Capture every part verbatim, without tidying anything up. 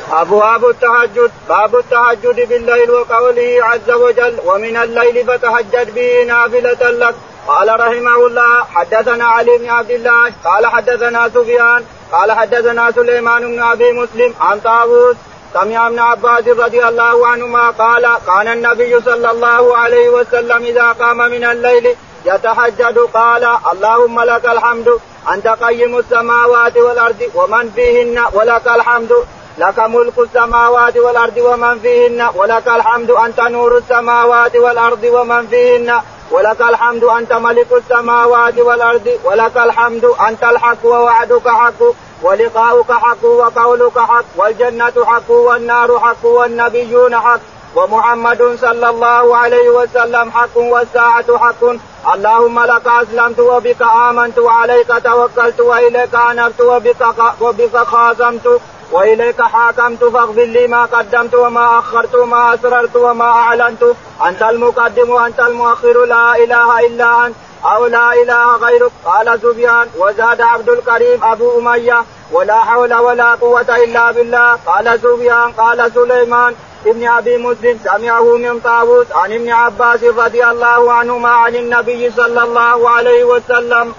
أبواب التهجد. باب التهجد بالليل وقوله عز وجل ومن الليل فتهجد به نافلة لك. قال رحمه الله حدثنا علي بن عبد الله قال حدثنا سفيان قال حدثنا سليمان بن أبي مسلم عن طاووس سمع ابن عباس رضي الله عنهما قال كان النبي صلى الله عليه وسلم إذا قام من الليل يتهجد قال اللهم لك الحمد أنت قيم السماوات والأرض ومن فيهن ولك الحمد لك ملك السماوات والأرض ومن فيهن ولك الحمد أنت نور السماوات والأرض ومن فيهن ولك الحمد أنت ملك السماوات والأرض ولك الحمد أنت الحق ووعدك حق ولقاؤك حق وقولك حق والجنة حق والنار حق والنبيون حق ومحمد صلى الله عليه وسلم حق والساعة حق اللهم لك أسلمت وبك آمنت وعليك توكلت وإليك أنبت وبك, وبك خاصمت وإليك حاكمت فاغفر لي ما قدمت وما أخرت وما أسررت وما أعلنت أنت المقدم وأنت المؤخر لا إله إلا أنت أو لا إله غيرك. قال سفيان وزاد عبد الكريم أبو أمية ولا حول ولا قوة إلا بالله. قال سفيان قال سليمان ابن أبي مسلم سمعه من طاووس عن ابن عباس رضي الله عنهما عن النبي صلى الله عليه وسلم.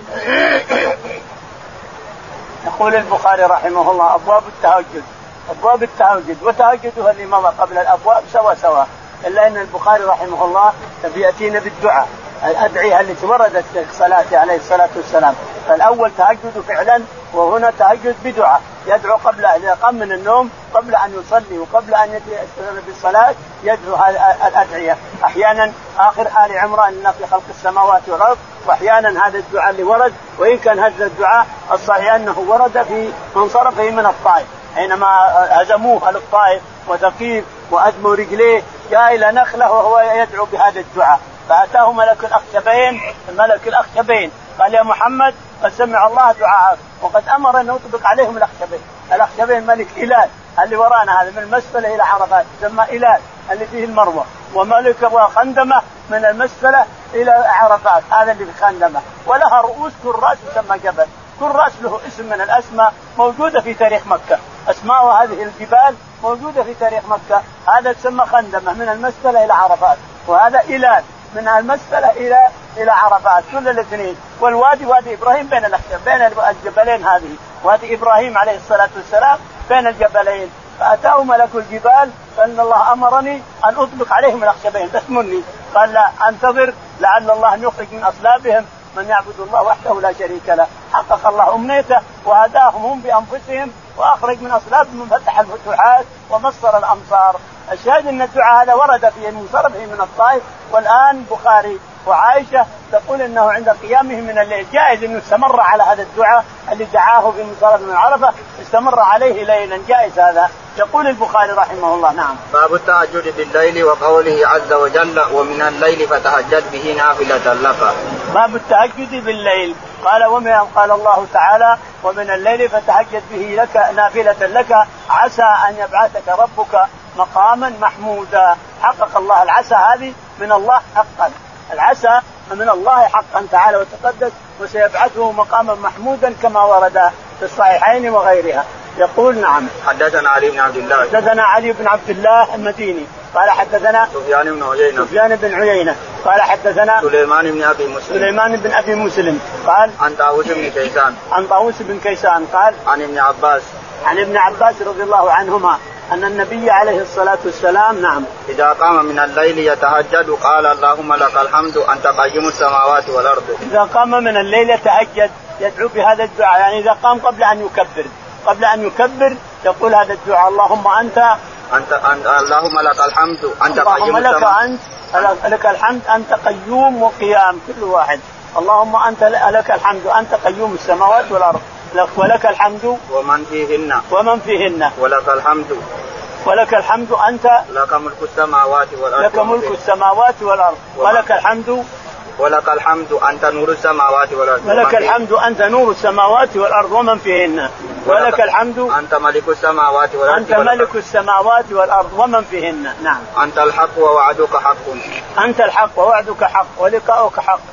يقول البخاري رحمه الله أبواب التهجد. أبواب التهجد وتهجدها اللي مضى قبل الأبواب سوا سوا إلا أن البخاري رحمه الله يأتينا بالدعاء الأدعية التي وردت في الصلاة عليه الصلاة والسلام. فالأول تهجد فعلا وهنا تهجد بدعاء يدعو قبل أن يقوم من النوم قبل أن يصلي وقبل أن يستمر بالصلاة يدعو الأدعية. أحيانا آخر آل عمران إن في خلق السماوات والأرض وأحيانا هذا الدعاء اللي ورد وإن كان هذا الدعاء الصحيح أنه ورد في منصرفه من الطائف حينما هزموه على الطائف وثقيف وأدموا رجليه جاء إلى نخلة وهو يدعو بهذا الدعاء فأتاه ملك الأخشبين الملك الأخشبين قال يا محمد قد سمع الله دعاءك وقد أمر أن يطبق عليهم الأخشبين. الأخشبين ملك إلال اللي ورانا هذا من المسفلة إلى عرفات يسمى إلال اللي فيه المروة وملك وخندمة من المسفلة إلى عرفات هذا اللي في خندمة ولها رؤوس كل رأس يسمى جبل كل رأس له اسم من الأسماء موجودة في تاريخ مكة. أسماء هذه الجبال موجودة في تاريخ مكة. هذا تسمى خندمة من المسفلة إلى عرفات وهذا إلال من المسفلة إلى إلى عرفات كل الاثنين. والوادي وادي إبراهيم بين بين الجبلين هذه وادي إبراهيم عليه الصلاة والسلام بين الجبلين. فأتاه ملك الجبال فإن الله أمرني أن أطبق عليهم الأخشبين تسمني قال لا أنتظر لعل الله أن يخرج من أصلابهم من يعبد الله وحده لا شريك له. حقق الله أمنيته وهداهم هم بأنفسهم وأخرج من أصلابهم من فتح الفتوحات ومصر الأمصار. الشاهد أن الدعاء هذا ورد في منصرفه من الطائف. والآن بخاري وعائشة تقول أنه عند قيامه من الليل جائز أنه استمر على هذا الدعاء اللي دعاه في منصرف من عرفة استمر عليه ليلا جائز هذا. يقول البخاري رحمه الله نعم باب التهجد بالليل وقوله عز وجل ومن الليل فتهجد به نافلة لك. باب التهجد بالليل قال ومن قال الله تعالى ومن الليل فتهجد به لك نافلة لك عسى أن يبعثك ربك مقاما محمودا. حقق الله العسى هذه من الله حقا العسى من الله حقا تعالى وتقدس وسيبعثه مقاما محمودا كما ورد في الصحيحين وغيرها. يقول نعم حدثنا علي بن عبد الله حدثنا علي بن عبد الله المديني قال حدثنا سفيان بن عيينة سفيان بن عيينة قال حدثنا سليمان بن أبي مسلم سليمان بن أبي مسلم قال عن طاووس بن كيسان عن طاووس بن كيسان قال عن ابن عباس عن ابن عباس رضي الله عنهما أن النبي عليه الصلاة والسلام نعم إذا قام من الليل يتهجد قال اللهم لك الحمد أنت قيم السماوات والأرض. إذا قام من الليل يتهجد يدعو بهذا الدعاء يعني إذا قام قبل أن يكبر قبل أن يكبر يقول هذا الدعاء اللهم أنت أنت, أنت اللهم لك الحمد أنت قيم لك أنت لك الحمد أنت قيوم وقيام كل واحد. اللهم أنت لك الحمد أنت قيوم السماوات والأرض ولك الحمد ومن فيهن ومن فيهن ولك الحمد ولك الحمد أنت لك ملك السماوات والأرض لك ملك السماوات والأرض ولك الحمد ولك الحمد أنت نور السماوات والأرض ولك الحمد أنت نور السماوات والأرض ومن فيهن ولك الحمد أنت ملك السماوات والأرض أنت ملك السماوات والأرض ومن فيهن. نعم أنت الحق ووعدك حق أنت الحق ووعدك حق ولقاؤك حق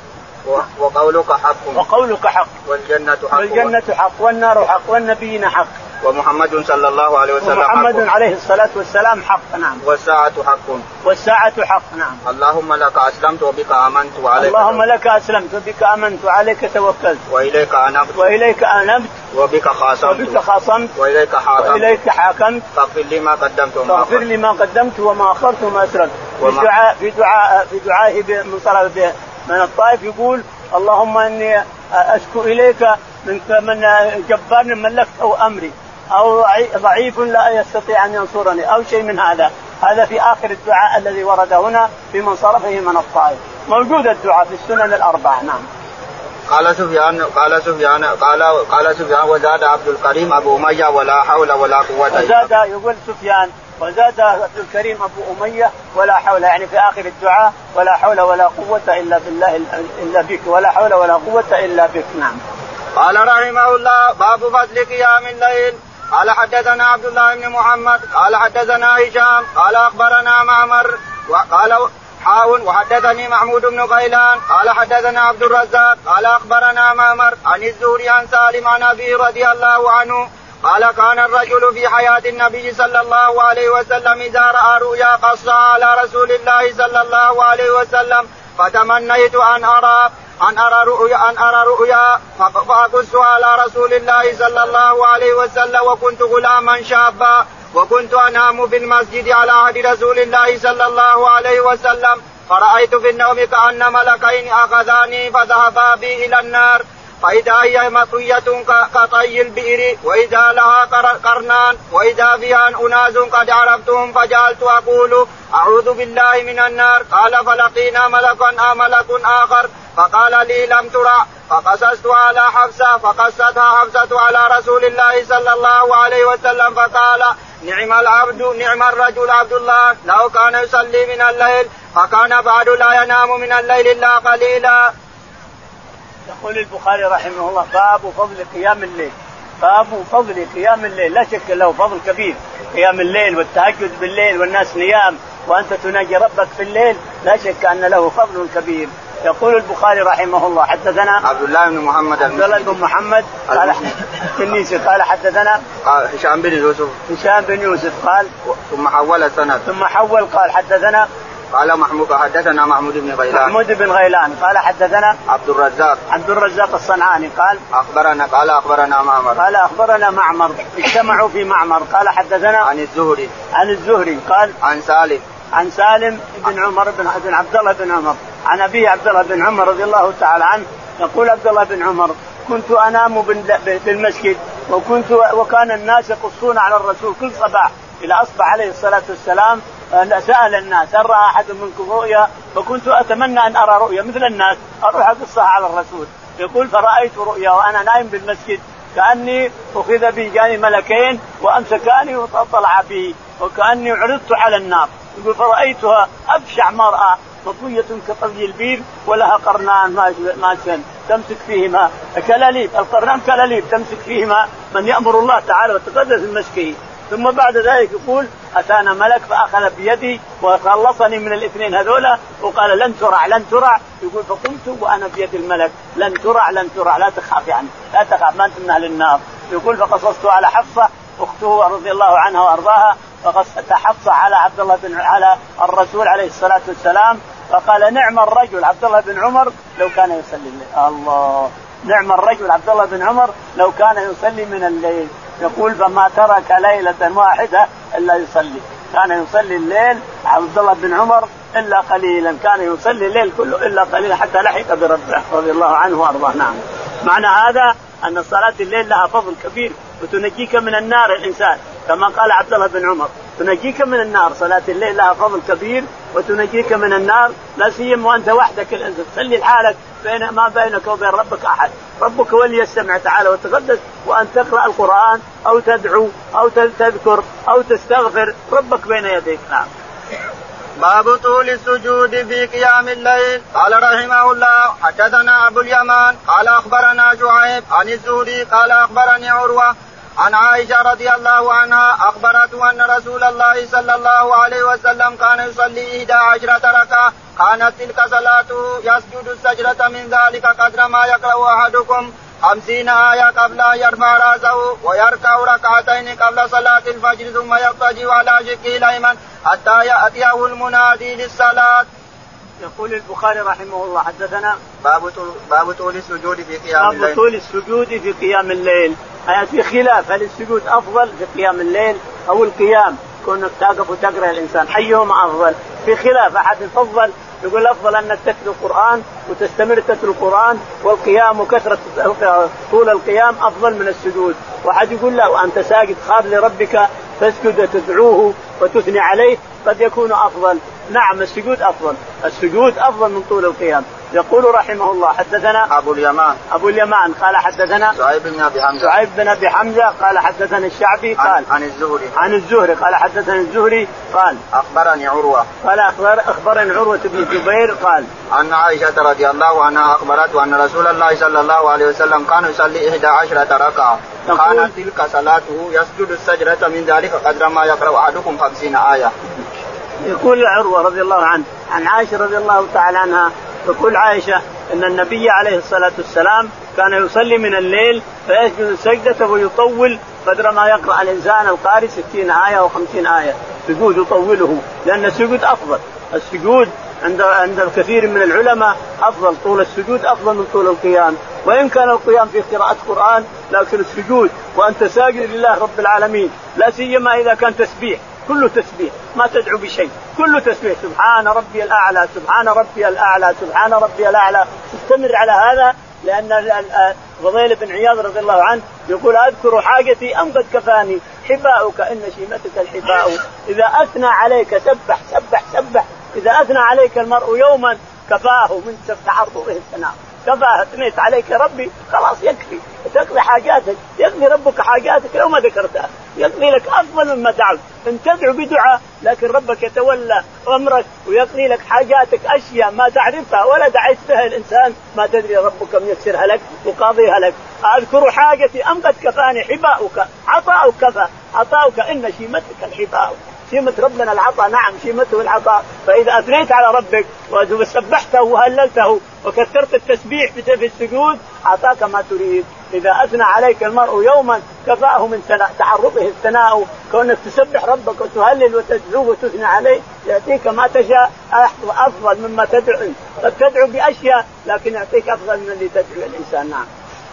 وقولك حق وقولك حق والجنة حق والجنة حق والنار حق والنبيين حق ومحمد صلى الله عليه وسلم ومحمد حق عليه الصلاة والسلام حق. نعم. والساعة حق والساعة حق. نعم. اللهم لك أسلمت وبك آمنت وعليك اللهم لك أسلمت وبك آمنت وعليك توكلت وإليك أنبت وإليك أنبت وبك خاصمت وبك خاصمت وإليك حاكمت وإليك حاكمت فاغفر لي ما قدمت وما فاغفر لي ما قدمت وما أخرت وما أسررت. في وما دعاء في دعاء في دعائه من صلاة من الطائف يقول اللهم إني أشكو إليك من من جبار ملكته أمري أو ضعيف لا يستطيع أن ينصرني أو شيء من هذا. هذا في آخر الدعاء الذي ورد هنا في منصرفه من الطائف. موجود الدعاء في السنن الأربعة. نعم. قال سفيان قال سفيان قال قال سفيان وزاد عبد الكريم أبو أمية ولا حول ولا قوة إلا وزاد يقول سفيان وزاد عبد الكريم أبو أمية ولا حول يعني في آخر الدعاء ولا حول ولا قوة إلا بالله إلا بك ولا حول ولا قوة إلا بك. نعم. قال رحمه الله باب فضل قيام الليل. قال حدثنا عبد الله بن محمد قال حدثنا هشام قال أخبرنا معمر وقال حاون وحدثني محمود بن غيلان قال حدثنا عبد الرزاق قال أخبرنا معمر عن الزهري عن سالم عن أبي رضي الله عنه قال كان الرجل في حياة النبي صلى الله عليه وسلم إذا رأى رؤيا قصها على رسول الله صلى الله عليه وسلم فتمنيت أن أرى أن أرى رؤيا أن أرى رؤيا فأقصها على رسول الله صلى الله عليه وسلم وكنت غلاما شابا وكنت أنام في المسجد على عهد رسول الله صلى الله عليه وسلم فرأيت في النوم كأن ملكين أخذاني فذهبا بي إلى النار فإذا هي مطوية كطي البئر وإذا لها قرنان وإذا فيها أناس قد عرفتهم فجعلت أقول أعوذ بالله من النار. قال فلقينا ملكا ملك آخر فقال لي لم ترى فقصصت على حفصة فقصتها حفصة على رسول الله صلى الله عليه وسلم فقال نعم العبد نعم الرجل عبد الله لو كان يصلي من الليل فكان بعد لا ينام من الليل إلا قليلا. يقول البخاري رحمه الله باب فضل قيام الليل. باب فضل قيام الليل لا شك له فضل كبير. قيام الليل والتهجد بالليل والناس نيام وأنت تناجي ربك في الليل لا شك أن له فضل كبير. يقول البخاري رحمه الله حدثنا عبد الله بن محمد عبد الله بن محمد قال التنيسي قال حدثنا هشام بن يوسف هشام بن يوسف قال ثم حول السند ثم حول قال حدثنا قال محمود حدثنا محمود بن غيلان محمود بن غيلان قال حدثنا عبد الرزاق عبد الرزاق الصنعاني قال أخبرنا قال أخبرنا معمر قال أخبرنا معمر اجتمعوا في معمر قال حدثنا عن الزهري عن الزهري قال عن سالم عن سالم بن عمر بن عبد الله بن عمر عن أبي عبد الله بن عمر رضي الله تعالى عنه يقول عبد الله بن عمر كنت أنام بالمسجد وكنت وكان الناس يقصون على الرسول كل صباح إلى أصبح عليه الصلاة والسلام سأل الناس هل رأى أحد منكم رؤيا فكنت أتمنى أن أرى رؤيا مثل الناس أروح أقصها على الرسول. يقول فرأيت رؤيا وأنا نايم بالمسجد كأني أخذ بي جاني ملكين وأمسكاني وطلع بي وكأني عرضت على النار. يقول فرأيتها أبشع مرأة مطوية كطي البير ولها قرنان ما سن تمسك فيهما كلاليب القرنان كلاليب تمسك فيهما من يأمر الله تعالى وتقدس المسكين. ثم بعد ذلك يقول أتانا ملك فأخذ بيدي وخلصني من الاثنين هذولا وقال لن ترع لن ترع. يقول فقمت وأنا بيد الملك لن ترع لن ترع لا تخاف يعني لا تخاف ما أنت من أهل النار. يقول فقصصت على حفصة أخته رضي الله عنها وأرضاها فقصت حفصة على عبد الله بن على الرسول عليه الصلاة والسلام فقال نعم الرجل عبد الله بن عمر لو كان يصلي الليل. الله نعم الرجل عبد الله بن عمر لو كان يصلي من الليل. يقول فما ترك ليلة واحدة إلا يصلي كان يصلي الليل عبد الله بن عمر إلا قليلا كان يصلي الليل كله إلا قليلا حتى لحق بربه رضي الله عنه وأرضاه. نعم. معنى هذا أن صلاة الليل لها فضل كبير وتنجيك من النار الإنسان كما قال عبد الله بن عمر تنجيك من النار. صلاة الليل لها فضل كبير وتنجيك من النار لا سيما وأنت وحدك الإنسان تصلي لحالك بين ما بينك وبين ربك أحد. ربك ولي يستمع تعالى وتقدس وأن تقرأ القرآن أو تدعو أو تذكر أو تستغفر ربك بين يديك. نعم. باب طول السجود في قيام الليل. قال رحمه الله حدثنا أبو اليمان قال أخبرنا شعيب عن الزهري قال أخبرني عروة عن عائشة رضي الله عنها أخبرته أن رسول الله صلى الله عليه وسلم كان يصلي إحدى عشرة ركعة كانت تلك صلاته يسجد السجدة من ذلك قدر ما يقرأ أحدكم خمسين آية قبل أن يرفع رأسه ويركع ركعتين قبل صلاة الفجر ثم يضطجع على شقه الأيمن حتى يأتيه المنادي للصلاة. يقول البخاري رحمه الله حدثنا باب باب طول السجود في قيام الليل. باب طول السجود في قيام الليل. هي في خلاف هل السجود أفضل في قيام الليل أو القيام كونك تقف وتقرأ الإنسان أيهما أفضل؟ في خلاف. أحد يفضل يقول أفضل أنك تتلو القرآن وتستمر تتلو القرآن والقيام وكثرة طول القيام أفضل من السجود. واحد يقول لا وأنت ساجد خاف لربك فاسجد وتدعوه وتثني عليه قد يكون أفضل. نعم السجود أفضل. السجود أفضل من طول القيام. يقول رحمه الله حدثنا أبو اليمان أبو اليمان قال حدثنا شعيب بن أبي حمزة شعيب بن أبي حمزة قال حدثنا الشعبي قال عن, عن الزهري عن الزهري قال حدثنا الزهري قال أخبرني عروة قال أخبر أخبرني عروة بن الزبير قال أن عائشة رضي الله عنها أخبرته أن رسول الله صلى الله عليه وسلم كان يصلي إحدى عشرة ركعة كانت تلك صلاته يسجد السجدة من ذلك قدر ما يقرأ أحدكم خمسين آية. يقول عروة رضي الله عنه عن عائشة رضي الله تعالى عنها تقول عائشة أن النبي عليه الصلاة والسلام كان يصلي من الليل فيسجد السجدة ويطول قدر ما يقرأ الإنسان القارئ ستين آية أو خمسين آية. سجود يطوله لأن السجود أفضل. السجود عند عند الكثير من العلماء أفضل. طول السجود أفضل من طول القيام. وإن كان القيام في قراءة قرآن لكن السجود وأنت ساجد لله رب العالمين لا سيما إذا كان تسبيح كله تسبيح ما تدعو بشيء كله تسبيح سبحان ربي الأعلى سبحان ربي الأعلى سبحان ربي الأعلى. تستمر على هذا لأن فضيل بن عياض رضي الله عنه يقول أذكر حاجتي أم قد كفاني حباؤك إن شيمتك الحباء إذا أثنى عليك سبح سبح سبح إذا أثنى عليك المرء يوما كفاه من تعرضه الثناء كفاه أثنيت عليك ربي خلاص يكفي تقضي حاجاتك يقضي ربك حاجاتك لو ما ذكرتها يقضي لك أفضل مما دعوت. إن تدعو بدعاء لكن ربك يتولى أمرك ويقضي لك حاجاتك أشياء ما تعرفها ولا دعيت بها الإنسان ما تدري ربك ميسرها لك وقاضيها لك. أذكر حاجتي أم قد كفاني حباؤك عطاؤك كفى عطاؤك إن شيمتك الحباء. شيمة ربنا العطاء نعم شيمته العطاء. فإذا أثنيت على ربك وسبحته وهللته وكثرت التسبيح في السجود أعطاك ما تريد. إذا أثنى عليك المرء يوما كفاه من تعرضه الثناء كونك تسبح ربك وتهلل وتدعو وتثنى عليه يعطيك ما تشاء أفضل مما تدعو. قد تدعو بأشياء لكن يعطيك أفضل من اللي تدعو الإنسان. نعم.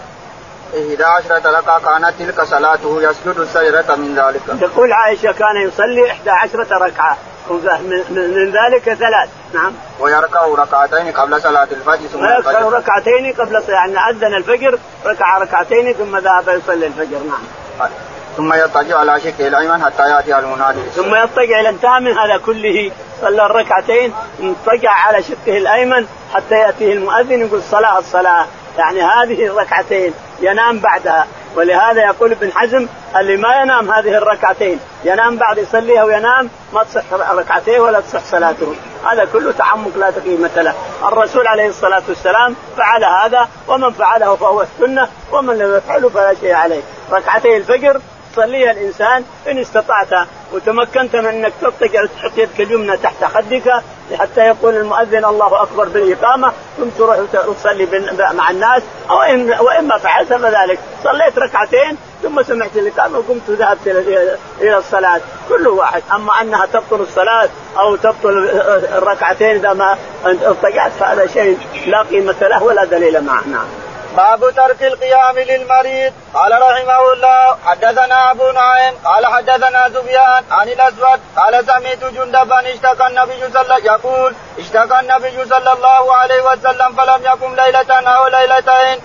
إحدى عشرة ركعة كانت تلك صلاته يسجد السجدة من ذلك. تقول عائشة كان يصلي إحدى عشرة ركعة من ذلك ثلاث. نعم. ويركع ركعتين قبل صلاة الفجر ثم يركع ركعتين قبل يعني أذن الفجر ركع ركعتين ثم ذهب يصلي الفجر. نعم. ثم يضطجع على شقه الأيمن حتى يأتي المنادي. ثم يضطجع إلى انتهى من هذا كله صلى الركعتين يضطجع على شقه الأيمن حتى يأتيه المؤذن يقول صلاة الصلاة يعني هذه الركعتين ينام بعدها. ولهذا يقول ابن حزم اللي ما ينام هذه الركعتين ينام بعد يصليها وينام ما تصح ركعتين ولا تصح صلاته. هذا كله تعمق لا قيمة له. الرسول عليه الصلاة والسلام فعل هذا ومن فعله فهو السنة ومن لم يفعله فلا شيء عليه. ركعتي الفجر صليها الإنسان إن استطعت وتمكنت من أنك تضطجع تحط يدك اليمنى تحت خدك حتى يقول المؤذن الله أكبر بالإقامة ثم تروح تصلي مع الناس أو وإما فعلت فذلك صليت ركعتين ثم سمعت الإقامة وقمت وذهبت إلى الصلاة كل واحد. أما أنها تبطل الصلاة أو تبطل الركعتين إذا ما اضطجعت فهذا شيء لا قيمة له ولا دليل معنا. باب ترك القيام للمريض. قال رحمه الله حدثنا أبو نعيم قال حدثنا سفيان عن الأسود قال سمعت جندبا اشتكى النبي صلى يقول اشتكى النبي صلى الله عليه وسلم فلم يقم ليلة أو ليلتين.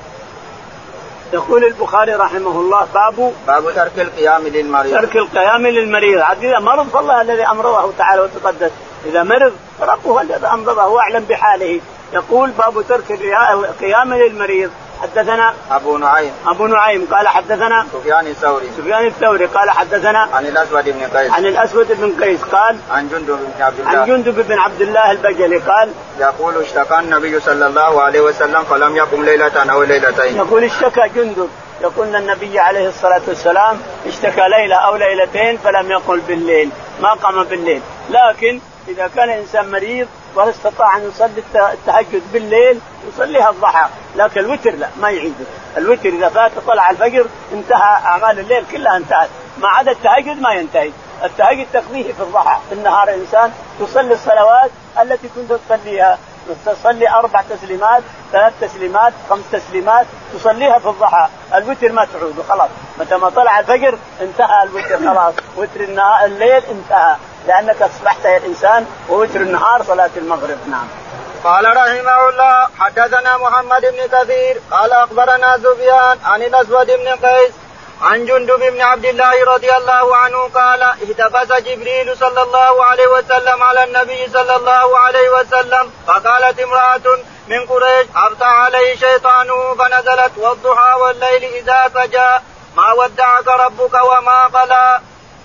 يقول البخاري رحمه الله باب باب ترك القيام للمريض. ترك القيام للمريض. إذا مرض فالله الذي أمره تعالى وتقدس إذا مرض ربه الذي أمره واعلم بحاله. يقول باب ترك القيام للمريض. حدثنا أبو نعيم أبو نعيم قال حدثنا سفيان الثوري سفيان الثوري قال حدثنا عن الأسود بن قيس عن الأسود بن قيس قال عن جندب بن عبد الله عن جندب بن عبد الله البجلي قال يقول اشتكى النبي صلى الله عليه وسلم فلم يقم ليلة أو ليلتين. يقول اشتكى جندب يقول النبي عليه الصلاة والسلام اشتكى ليلة أو ليلتين فلم يقل بالليل، ما قام بالليل. لكن إذا كان إنسان مريض واستطاع أن يصلي التهجد بالليل يصليها الضحى، لكن الوتر لا، ما يعيده. الوتر إذا فات طلع الفجر انتهى أعمال الليل كلها انتهت، ما عدا التهجد ما ينتهي. التهجد تقضيه في الضحى. في النهار إنسان تصلي الصلوات التي كنت تصليها، تصلي أربع تسليمات، ثلاث تسليمات، خمس تسليمات، تصليها في الضحى. الوتر ما تعود خلاص، متى ما طلع الفجر انتهى الوتر خلاص. وتر النهار الليل انتهى، لأنك أصبحت يا الإنسان، ووتر النهار صلاة المغرب. نعم. قال رحمه الله حدثنا محمد بن كثير قال أخبرنا سفيان عن الأسود بن قيس عن جندب بن عبد الله رضي الله عنه قال اهتبس جبريل صلى الله عليه وسلم على النبي صلى الله عليه وسلم فقالت امرأة من قريش أبطأ عليه شيطانه فنزلت والضحى والليل إذا سجى ما ودعك ربك وما قلى.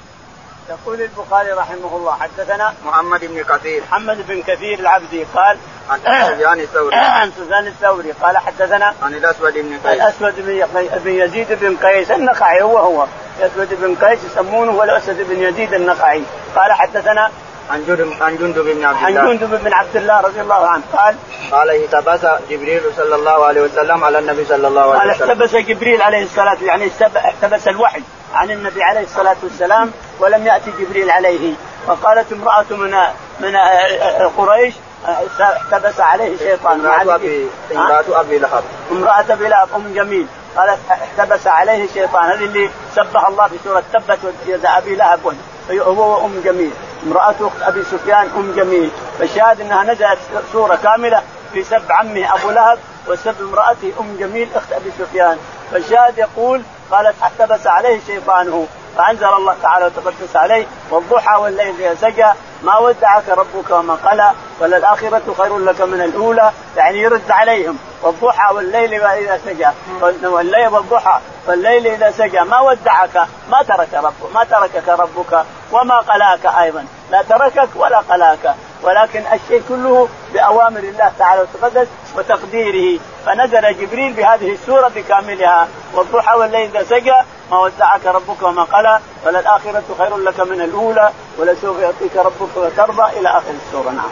يقول البخاري رحمه الله حدثنا محمد بن كثير محمد بن كثير العبدي قال عن سفيان الثوري عن سفيان الثوري قال حدثنا عن الأسود بن قيس الأسود بن يزيد بن قيس النخعي، هو هو الأسود بن قيس يسمونه هو الأسود بن يزيد النخعي. قال حدثنا عن جندب عن جندب بن عبد الله عن جندب بن عبد الله رضي الله عنه قال قال اهتبس جبريل صلى الله عليه وسلم على النبي صلى الله عليه وسلم. قال احتبس جبريل عليه الصلاة يعني احتبس الوحي عن النبي عليه الصلاة والسلام ولم يأتي جبريل عليه. فقالت امرأة من من قريش احتبس عليه شيطان. امرأة أبي لهب امرأة أبي لهب أم جميل قالت احتبس عليه شيطان. هذه اللي سبح الله في سورة تبت يد أبي لهب، هو أم جميل امرأة أبي سفيان أم جميل. فالشاهد أنها نزلت سورة كاملة في سب عمه أبو لهب وسب امرأته أم جميل أخت أبي سفيان. فالشاهد يقول قالت احتبس عليه شيطانه فأنزل الله تعالى وتقدس عليه والضحى والليل إذا سجى ما ودعك ربك وما قلى وللآخرة خير لك من الأولى، يعني يرد عليهم والضحى والليل إذا سجى والليل والضحى والليل إذا سجى ما ودعك ما ترك ربك ما تركك ربك وما قلاك أيضا، لا تركك ولا قلاك، ولكن الشيء كله بأوامر الله تعالى وتقدس وتقديره. فنزل جبريل بهذه السورة بكاملها والضحى والليل إذا سجى ما ودعك ربك وما قلى وللآخرة خير لك من الأولى ولسوف يعطيك ربك وترضى إلى آخر السورة. نعم.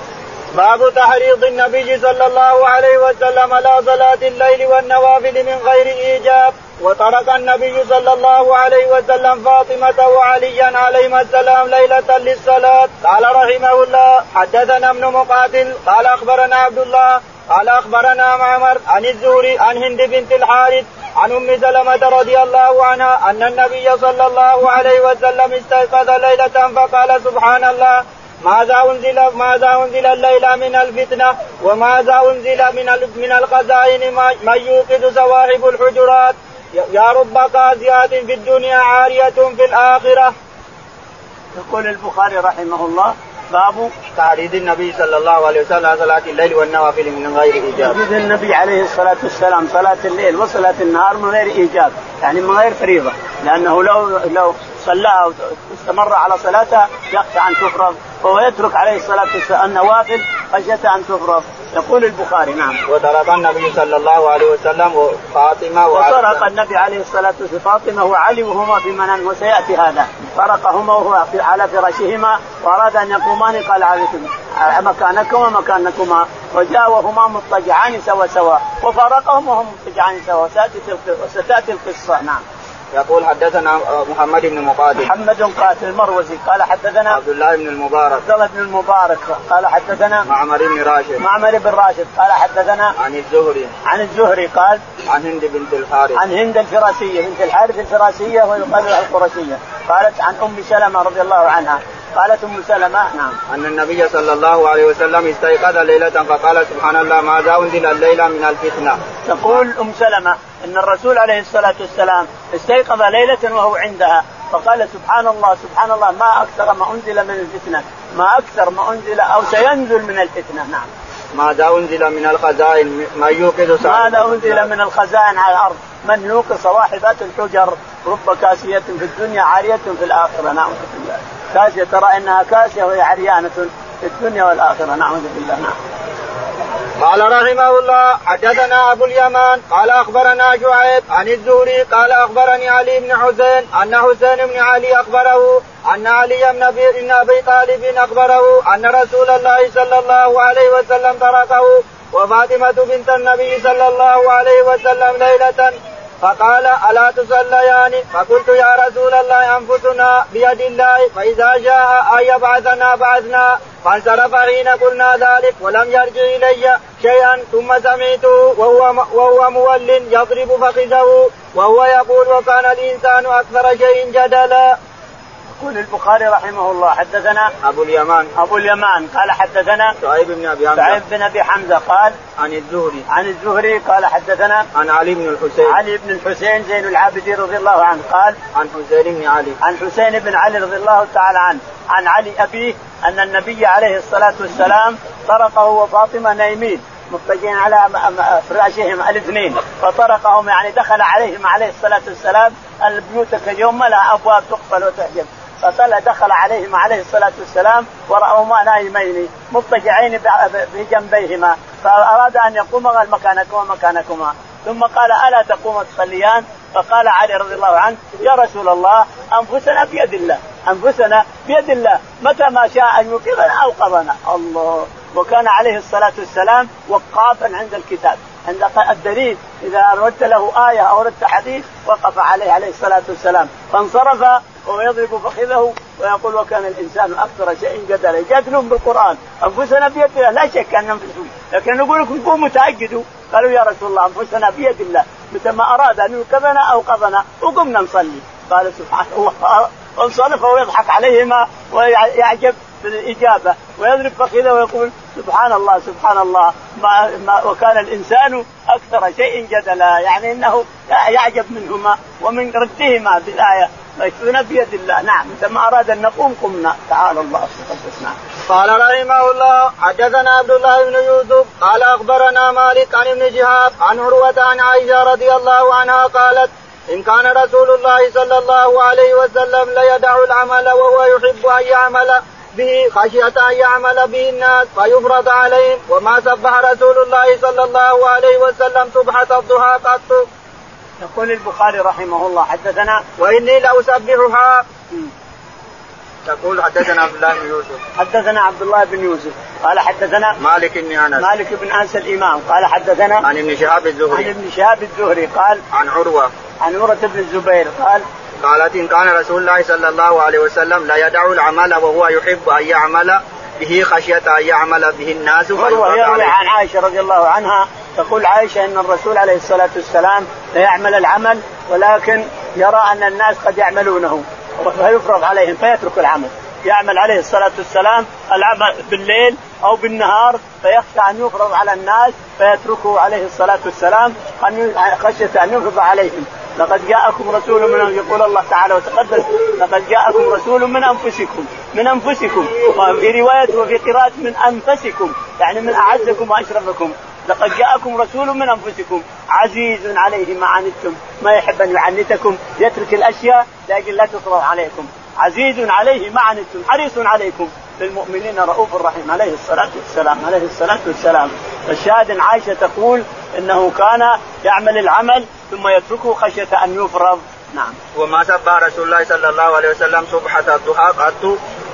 باب تحريض النبي صلى الله عليه وسلم على صلاة الليل والنوافل من غير إيجاب. وترك النبي صلى الله عليه وسلم فاطمة وعليا عليهما السلام ليلة للصلاة. قال رحمه الله حدثنا ابن مقاتل قال أخبرنا عبد الله قال أخبرنا معمر عن الزهري عن هند بنت الحارث عن أم سلمة رضي الله عنها أن النبي صلى الله عليه وسلم استيقظ ليلة فقال سبحان الله ماذا أنزل ماذا أنزل الليلة من الفتنة وماذا أنزل من من الخزائن من يوقظ صواحب الحجرات يا رب قاضيات في الدنيا عارية في الآخرة. يقول البخاري رحمه الله باب تعريض النبي صلى الله عليه وسلم صلاة الليل والنوافل من غير إيجاب. يجوز النبي عليه الصلاة والسلام صلاة الليل وصلاة النهار من غير إيجاب، يعني من غير فريضة، لأنه لو لو صلاها واستمر على صلاتها يخشى أن تفرض، وهو يترك عليه الصلاة والسلام النوافل خشية أن تفرض. يقول البخاري نعم. وترك النبي صلى الله عليه وسلم وفاطمة وطرق النبي عليه الصلاة والسلام فاطمة وعلي وهما في منام، وسيأتي هذا فرقهما وهو على فراشهما وأراد أن يقومان قال عليكم مكانكما مكانكما وجاء وهما مضطجعان سوا سوا وفرقهم وهم مضطجعان سوا وستأتي القصة. نعم. يقول حدثنا محمد بن مقاتل محمد قاتل المروزي قال حدثنا عبد الله بن المبارك عبد الله بن المبارك قال حدثنا معمر بن راشد معمر بن راشد قال حدثنا عن الزهري عن الزهري قال عن هند بنت الحارث عن هند الفراسية بنت الحارث الفراسية ويقال لها القرشية قالت عن أم سلمة رضي الله عنها قالت أم سلمة نعم أن النبي صلى الله عليه وسلم استيقظ ليلة فقال سبحان الله ماذا أنزل الليلة من الفتنة. تقول أم سلمة أن الرسول عليه الصلاة والسلام استيقظ ليلة وهو عندها فقال سبحان الله سبحان الله ما أكثر ما أنزل من الفتنة ما أكثر ما أنزل أو سينزل من الفتنة. نعم. ماذا أنزل من الخزائن ما يوقظ ماذا أنزل من الخزائن على الأرض من يوقظ صواحبات الحجر رب كاسية في الدنيا عارية في الآخرة. نعم بالله. كاسية ترى إنها كاسية وهي عريانة في الدنيا والآخرة. نعوذ بالله. نعم. قال رحمه الله حدثنا أبو اليمان قال أخبرنا شعيب عن الزهري قال أخبرني علي بن حسين أن حسين بن علي أخبره أن علي بن أبي طالب أخبره أن رسول الله صلى الله عليه وسلم تركه وفاطمة بنت النبي صلى الله عليه وسلم ليلة فقال ألا تصليان؟ فقلت يا رسول الله أنفسنا بيد الله فإذا شاء أن يبعثنا بعثنا. فانصرف حين قلنا ذلك ولم يرجع إلي شيئا ثم سمعته وهو, وهو مول يضرب فخذه وهو يقول وكان الإنسان أكثر شيء جدلا. يقول البخاري رحمه الله حدثنا أبو اليمان أبو اليمان قال حدثنا شعيب بن أبي حمزة شعيب بن أبي حمزة قال عن الزهري عن الزهري قال حدثنا عن علي بن الحسين علي بن الحسين زين العابدين رضي الله عنه قال عن حسين بن علي عن حسين بن علي رضي الله تعالى عنه عن علي أبيه أن النبي عليه الصلاة والسلام طرقه وفاطمة نايمين متجهين على فراشهم الاثنين فطرقهم يعني دخل عليهم عليه الصلاة والسلام. البيوت اليوم ما لها أبواب تقفل وتحجب فطلع دخل عليهم عليه الصلاة والسلام ورأوهما نائمين مضطجعين بجنبيهما فأراد أن يقوم قال مكانكما مكانكما ثم قال ألا تقوم تصليان؟ فقال علي رضي الله عنه يا رسول الله أنفسنا بيد الله أنفسنا بيد الله متى ما شاء أن يوقظنا أوقظنا. الله. وكان عليه الصلاة والسلام وقافا عند الكتاب عند الدليل إذا أردت له آية أو أردت حديث وقف عليه عليه الصلاة والسلام فانصرف ويضرب فخذه ويقول وكان الإنسان أكثر شيء جدلا. يجادلون بالقرآن أنفسنا بيد الله لا شك أن أنفسهم لكن نقول لكم قوموا تأجدوا قالوا يا رسول الله أنفسنا بيد الله متى ما أراد أن يوقظنا أوقظنا وقمنا نصلي. قال سبحان الله وانصرف ويضحك عليهما ويعجب بالإجابة ويضرب فخذه ويقول سبحان الله سبحان الله ما ما وكان الإنسان أكثر شيء جدلا يعني إنه يعجب منهما ومن ردهما بالآية فيكفينا بيد الله. نعم لما أراد أن نقوم قمنا. تعالى الله تقدسنا. قال رحمه الله حدثنا عبد الله بن يوسف قال أخبرنا مالك عن ابن شهاب عن عروة عن عائشة رضي الله عنها قالت إن كان رسول الله صلى الله عليه وسلم ليدع العمل وهو يحب أن يعمل به خشية أن يعمل به الناس فيفرض عليهم وما سبح رسول الله صلى الله عليه وسلم سبحة الضحى قط. يقول البخاري رحمه الله حدثنا وإني لأسبحها. تقول حدثنا عبد الله بن يوسف حدثنا عبد الله بن يوسف قال حدثنا مالك بن أنس مالك بن أنس الإمام قال حدثنا عن ابن شهاب الزهري عن ابن شهاب الزهري قال عن عروة عن عروة بن الزبير قال قالت إن كان رسول الله صلى الله عليه وسلم لا يدع العمل وهو يحب أن يعمل به خشية أن يعمل به الناس. يروي عن عائشة رضي الله عنها تقول عائشة إن الرسول عليه الصلاة والسلام لا يعمل العمل ولكن يرى أن الناس قد يعملونه فيفرض عليهم فيترك العمل. يعمل عليه الصلاة والسلام العمل بالليل أو بالنهار فيخشى أن يفرض على الناس فيتركه عليه الصلاة والسلام خشية أن يفرض عليهم. لقد جاءكم رسول من يقول الله تعالى وتقدس لقد جاءكم رسول من أنفسكم من أنفسكم وفي رواية وفي قراءة من أنفسكم يعني من أعزكم وأشرفكم. لقد جاءكم رسول من أنفسكم عزيز عليه ما عنتم ما يحب أن يعنتكم يترك الأشياء لكن لا تفرض عليكم عزيز عليه ما عنتم حريص عليكم بالمؤمنين رؤوف رحيم عليه الصلاة والسلام عليه الصلاة والسلام. فالشاهد عائشة تقول إنه كان يعمل العمل ثم يتركه خشية أن يفرض. نعم. وما سبح رسول الله صلى الله عليه وسلم سبحة الضحى قط.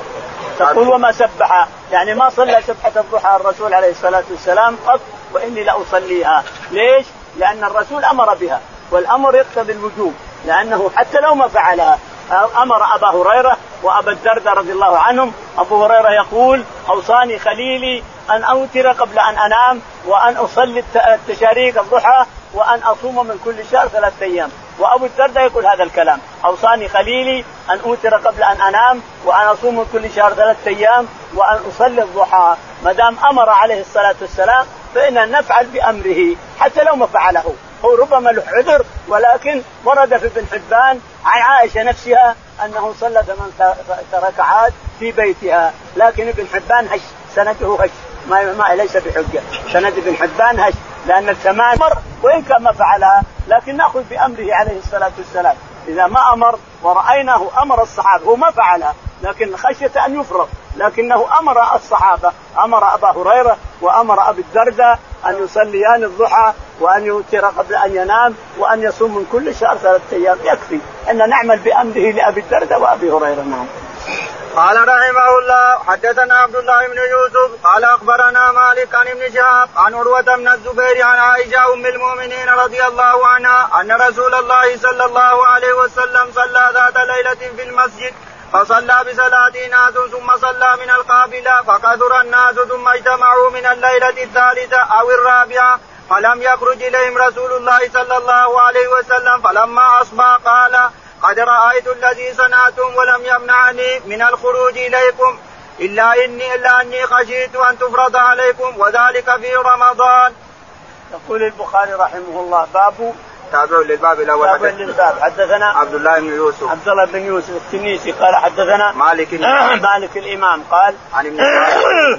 تقول وما سبح يعني ما صلى سبحة الضحى الرسول عليه الصلاة والسلام قط وإني لأصليها. ليش؟ لأن الرسول أمر بها والأمر يقتضي الوجوب لأنه حتى لو ما فعلها. أمر أبا هريرة وأبا الدرداء رضي الله عنهم. أبو هريرة يقول أوصاني خليلي أن أوتر قبل أن أنام وأن أصلي التشاريق الضحى وأن أصوم من كل شهر ثلاثة أيام. وأبو الدرداء يقول هذا الكلام أوصاني خليلي أن أوتر قبل أن أنام وأن أصوم من كل شهر ثلاثة أيام وأن أصلي الضحى. ما دام أمر عليه الصلاة والسلام فإن نفعل بأمره حتى لو ما فعله. هو ربما له عذر ولكن ورد في ابن حبان عن عائشة نفسها أنه صلى ثمان ركعات في بيتها لكن ابن حبان هش سنته هش ما, ما ليس بحجة. سند ابن حبان هش لأن الثمان أمر وإن كان ما فعلها لكن نأخذ بأمره عليه الصلاة والسلام. إذا ما أمر ورأيناه أمر الصحابة وما فعلها لكن خشية أن يفرض لكنه أمر الصحابة، أمر أبا هريرة وأمر أبي الدرداء أن يصليان الضحى وأن يوتر قبل أن ينام وأن يصوم من كل شهر ثلاثة أيام. يكفي أن نعمل بأمره لأبي الدرداء وأبي هريرة. نعم. قال رحمه الله حدثنا عبد الله بن يوسف قال أخبرنا مالك عن ابن شهاب عن عروة بن الزبير عن عائشة أم المؤمنين رضي الله عنها أن رسول الله صلى الله عليه وسلم صلى ذات ليلة في المسجد فصلى بصلاة ناس ثم صلى من القابلة فكثر الناس ثم اجتمعوا من الليلة الثالثة أو الرابعة فلم يخرج إليهم رسول الله صلى الله عليه وسلم فلما أصبح قال قد رأيت الذي صنعتم ولم يمنعني من الخروج إليكم إلا إني إلا أني خشيت أن تفرض عليكم وذلك في رمضان. يقول البخاري رحمه الله باب تابع للباب الأول. تابع للباب. حدثنا عبد الله بن يوسف عبد الله بن يوسف التنيسي قال حدثنا مالك مالك الإمام قال عن ابن شهاب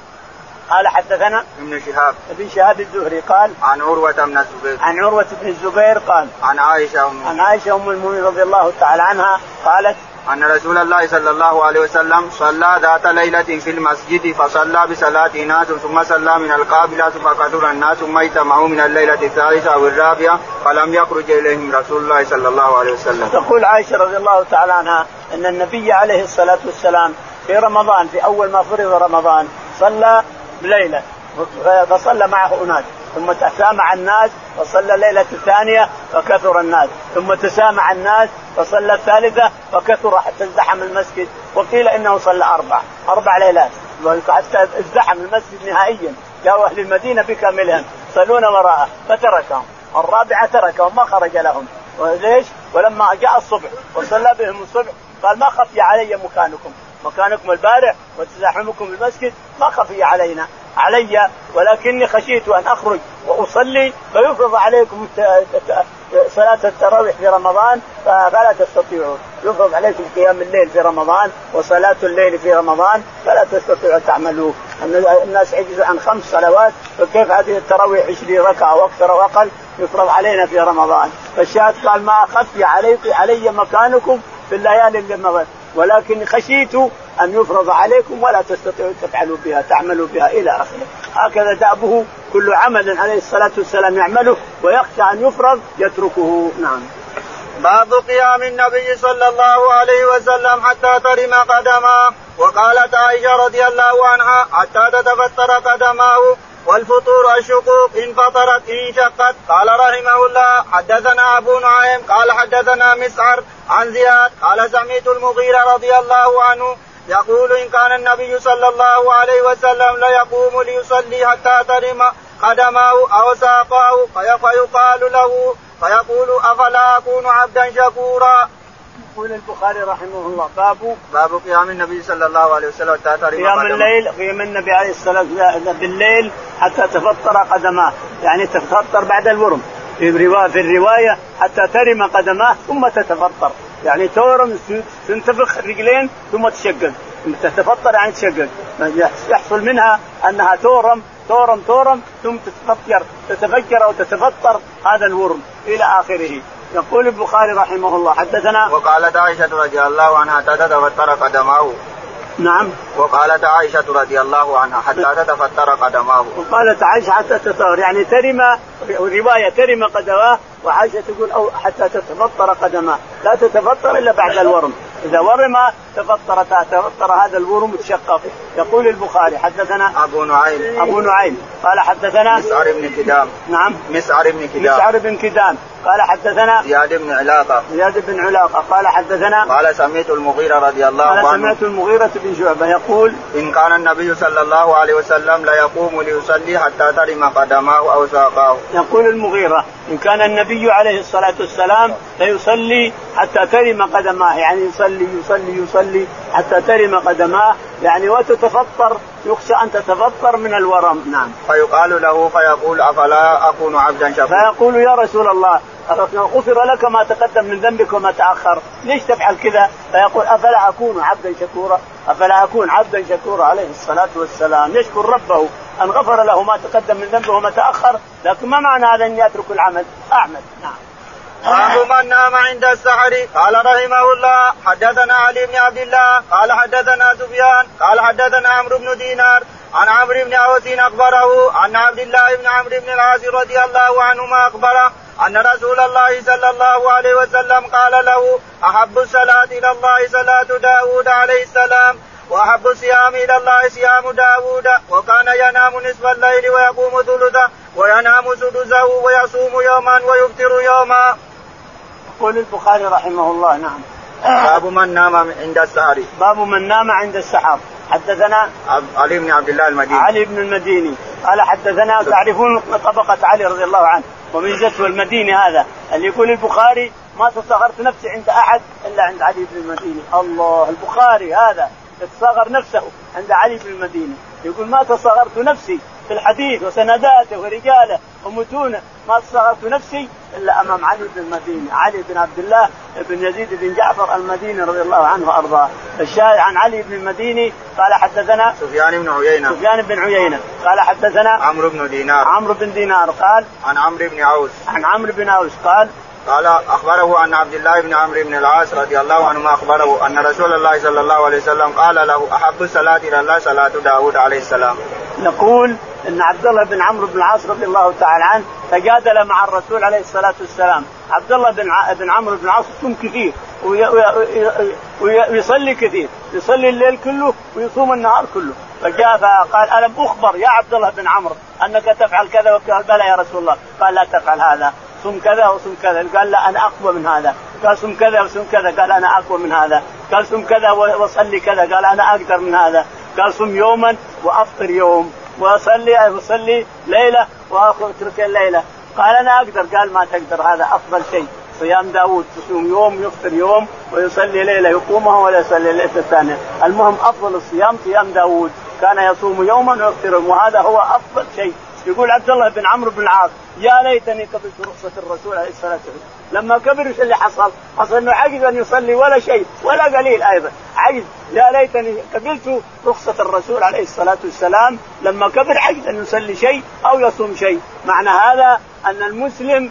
قال حدثنا ابن شهاب ابن شهاب الزهري قال عن عروة بن الزبير عن عروة بن الزبير قال عن عائشة أم عن عائشة أم المؤمنين رضي الله تعالى عنها قالت أن رسول الله صلى الله عليه وسلم صلى ذات ليلة في المسجد فصلى بصلاة ناس ثم صلى من القابلة فكثر الناس ثم اجتمعوا من الليلة الثالثة أو الرابعة فلم يخرج إليهم رسول الله صلى الله عليه وسلم. تقول عائشة رضي الله تعالى عنها أن النبي عليه الصلاة والسلام في رمضان في أول ما فرض رمضان صلى بليلة فصلى معه أناس ثم تسامع الناس فصلى الليلة الثانية فكثر الناس ثم تسامع الناس فصلى الثالثة فكثر حتى ازدحم المسجد وقيل إنه صلى أربع أربع ليلات حتى ازدحم المسجد نهائيا جاءوا أهل المدينة بكاملهم صلون وراءه فتركهم الرابعة تركهم ما خرج لهم. وليش؟ ولما جاء الصبح وصلى بهم الصبح قال ما خفي علي مكانكم مكانكم البارح وتزاحمكم المسجد ما خفي علينا علي ولكني خشيت أن أخرج وأصلي فيفرض عليكم صلاة التراويح في رمضان فلا تستطيعون يفرض عليكم قيام الليل في رمضان وصلاة الليل في رمضان فلا تستطيعوا تعملوه. الناس عجزوا عن خمس صلوات فكيف هذه التراويح عشرين ركعة وأكثر وأقل يفرض علينا في رمضان. فالشاهد قال ما خفي عليكم علي مكانكم في الليالي اللي ولكن خشيت أن يفرض عليكم ولا تستطيعوا تفعلوا بها تعملوا بها إلى آخره. هكذا دأبه كل عمل عليه الصلاة والسلام يعمله ويخشى أن يفرض يتركه. نعم. باب قيام النبي صلى الله عليه وسلم حتى ترم قدماه. وقالت عائشة رضي الله عنها حتى تتفتر قدماه والفطور الشقوق إن فطرت إن شقت. قال رحمه الله حدثنا أبو نعيم قال حدثنا مسعر عن زياد قال سمعت المغيرة رضي الله عنه يقول إن كان النبي صلى الله عليه وسلم ليقوم ليصلي حتى ترم قدماه أو ساقاه فيقال له فيقول أفلا أكون عبدا شكورا. يقول البخاري رحمه الله باب باب قيام النبي صلى الله عليه وسلم حتى ترم قيام الليل قيام النبي عليه الصلاة والسلام بالليل حتى تفطر قدماه يعني تفطر بعد الورم في الرواية في الرواية حتى ترم قدماه ثم تتفطر يعني تورم تنتفخ الرجلين ثم تشقق تتفطر يعني تشقق يحصل منها أنها تورم تورم تورم ثم تتفجر تتفجر أو تتفطر هذا الورم إلى آخره. يقول البخاري رحمه الله حدثنا وقالت عائشة رضي الله عنها حتى تتفتر قدماه. نعم. وقالت عائشة رضي الله عنها حتى تتفتر قدماه. وقالت عائشة حتى تتفتر يعني ترم رواية ترم قدماه وعائشة تقول أو حتى تتفطر قدماه لا تتفطر إلا بعد الورم إذا ورم تفطر تفطر هذا الورم تشقق. يقول البخاري حدثنا أبو نعيم أبو نعيم قال حدثنا مسعر بن كدام. نعم. مسعر بن كدام مسعر بن كدام قال حدثنا زياد بن علاقة زياد بن علاقة قال حدثنا قال سمعت المغيرة رضي الله عنه قال سمعت المغيرة بن شعبة يقول إن كان النبي صلى الله عليه وسلم ليقوم ليصلي حتى ترم قدماه أو ساقاه. يقول المغيرة إن كان النبي عليه الصلاة والسلام ليصلي حتى ترم قدماه يعني يصلي يصلي يصلي حتى ترم قدماه يعني وتتفطر يخشى أن تتفطر من الورم. نعم. فيقال له فيقول أفلا أكون عبدا شكورا. فيقول يا رسول الله غفر لك ما تقدم من ذنبك وما تأخر ليش تفعل كذا؟ فيقول أفلا أكون عبدا شكورا أفلا أكون عبدا شكورا عليه الصلاة والسلام يشكر ربه أن غفر له ما تقدم من ذنبه وما تأخر لكن ما معنى هذا أن يترك العمل أعمل. نعم. باب من نام عند السحر. قال رحمه الله حدثنا علي بن عبد الله قال حدثنا سفيان قال حدثنا عمرو بن دينار عن عمرو بن عوس أخبره عن عبد الله بن عمرو بن العاص رضي الله عنهما أخبره أن رسول الله صلى الله عليه وسلم قال له أحب الصلاة إلى الله صلاة داود عليه السلام وأحب الصيام إلى الله صيام داود وكان ينام نصف الليل ويقوم ثلثه وينام سدسه ويصوم يوما ويفطر يوما. يقول البخاري رحمه الله نعم باب من نام عند السحر. باب من نام عند السحر. حدثنا علي بن عبد الله المديني علي بن المديني قال حدثنا تعرفون طبقة علي رضي الله عنه وميزته المديني هذا اللي يقول البخاري ما تصغرت نفسي عند أحد إلا عند علي بن المديني. الله البخاري هذا تصغر نفسه عند علي بن المديني يقول ما تصغرت نفسي في الحديث وسنداته ورجاله ومتونه ما تصغرت نفسي إلا أمام علي بن المديني علي بن عبد الله بن يزيد بن جعفر المديني رضي الله عنه وأرضاه. الشاهد عن علي بن المديني قال حدثنا سفيان بن عيينة سفيان بن عيينة قال حدثنا عمرو بن دينار عمرو بن دينار قال عن عمرو بن عوس عن عمرو بن عوس قال قال أخبره أن عبد الله بن عمرو بن العاص رضي الله عنهما أخبره أن رسول الله صلى الله عليه وسلم قال له أحب الصلاة إلى الله صلاة داود عليه السلام. نقول إن عبد الله بن عمرو بن العاص رضي الله تعالى عنه تجادل مع الرسول عليه الصلاة والسلام. عبد الله بن بن عمرو بن العاص يصوم كثير ويصلي كثير يصلي الليل كله ويصوم النهار كله فجاء فقال ألم أخبر يا عبد الله بن عمرو أنك تفعل كذا وكذا؟ بلى يا رسول الله. قال لا تفعل هذا صم كذا وصم كذا. قال لا أنا أقوى من هذا. قال صم كذا وصم كذا. قال أنا أقوى من هذا. قال صم كذا وصلي كذا. قال أنا أقدر من هذا. قال صم يوما وأفطر يوم وصلي وصلي ليلة وأترك الليلة. قال أنا أقدر. قال ما تقدر هذا أفضل شيء صيام داود تصوم يوم يفطر يوم ويصلي ليلة يقومها ولا يصلي ليلة الثانية. المهم أفضل الصيام صيام داود كان يصوم يوما ويفطر وهذا هو أفضل شيء. يقول عبد الله بن عمرو بن العاص يا ليتني قبلت رخصة الرسول عليه الصلاة والسلام. لما كبر ايش اللي حصل؟ حصل انه عجز ان يصلي ولا شيء ولا قليل ايضا عجز. يا ليتني قبلت رخصة الرسول عليه الصلاة والسلام لما كبر عجز ان يصلي شيء او يصوم شيء. معنى هذا ان المسلم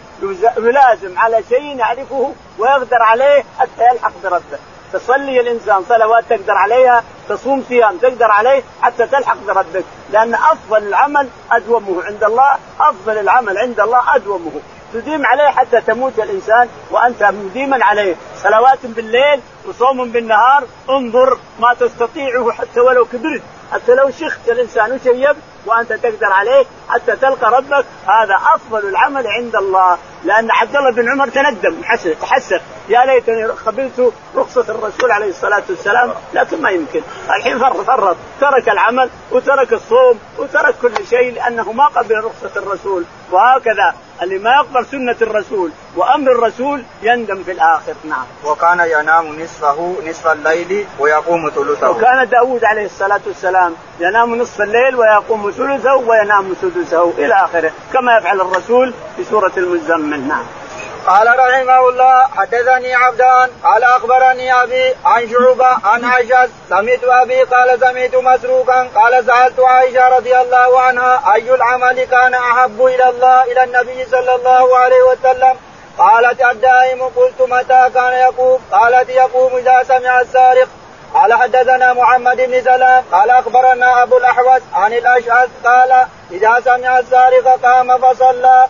يلازم على شيء يعرفه ويقدر عليه حتى يلحق بربه. تصلي الإنسان صلوات تقدر عليها تصوم صيام تقدر عليه حتى تلحق بربك لأن أفضل العمل أدومه عند الله. أفضل العمل عند الله أدومه تديم عليه حتى تموت الإنسان وأنت مديما عليه. صلوات بالليل وصوم بالنهار انظر ما تستطيعه حتى ولو كبرت حتى لو شخت الإنسان وشيب وأنت تقدر عليه حتى تلقى ربك. هذا أفضل العمل عند الله. لأن عبد الله بن عمر تندم تحسر يا ليتني قبلت رخصة الرسول عليه الصلاة والسلام لكن ما يمكن. الحين فرط فرط ترك العمل وترك الصوم وترك كل شيء لأنه ما قبل رخصة الرسول. وهكذا اللي ما يقبل سنة الرسول وأمر الرسول يندم في الآخر. نعم. وكان ينام نصفه نصف الليل ويقوم ثلثه. وكان داود عليه الصلاة والسلام ينام نصف الليل ويقوم ثلثه وينام سدسه إلى آخره كما يفعل الرسول في سورة المزمل. نعم. قال رحمه الله حدثني عبدان قال أخبرني أبي عن شعبة عن عائشة سمعت أبي قال سمعت مسروقا قال سألت عائشة رضي الله عنها أي العمل كان أحب إلى الله إلى النبي صلى الله عليه وسلم؟ قالت الدائم. قلت متى كان يقوم؟ قالت يقوم إذا سمع السارق. قال حدثنا محمد بن سلام قال أخبرنا أبو الأحوص عن الأشعث قال إذا سمع السارق قام فصلى.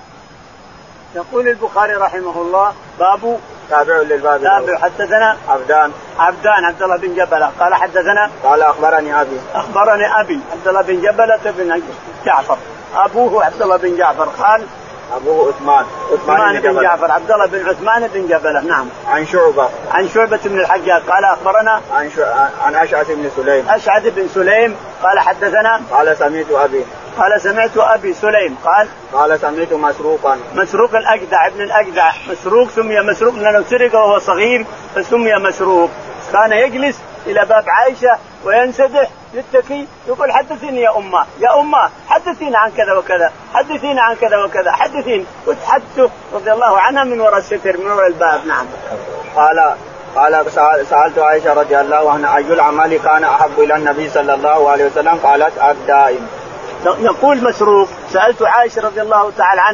يقول البخاري رحمه الله باب تابع للباب. تابع. حدثنا عبدان عبدان عبد الله بن جبلة قال حدثنا قال أخبرني أبي أخبرني أبي عبد الله بن جبلة بن جعفر أبوه عبد الله بن جعفر قال أبوه عثمان عثمان بن جعفر عبد الله بن عثمان بن جبلة. نعم. عن شعبة عن شعبة بن الحجاج قال أخبرنا عن شو... عن أشعث بن سليم أشعث بن سليم قال حدثنا قال سمعت أبي قال سمعت أبي سليم قال قال سمعت مسروقا مسروق الأجدع ابن الأجدع. مسروق سمي مسروق لأنه سرق وهو صغير فسمي مسروق. كان يجلس إلى باب عائشة وينسدح يتكي يقول حدثيني يا أمه يا أمه حدثينا عن كذا وكذا حدثينا عن كذا وكذا حدثين وتحدث رضي الله عنها من وراء الستر من وراء الباب. نعم. قال قال سألت عائشة رضي الله عنها أي العمل كان أحب إلى النبي صلى الله عليه وسلم؟ قالت الدائم. يقول مسروق سألت عائشة رضي الله تعالى عنها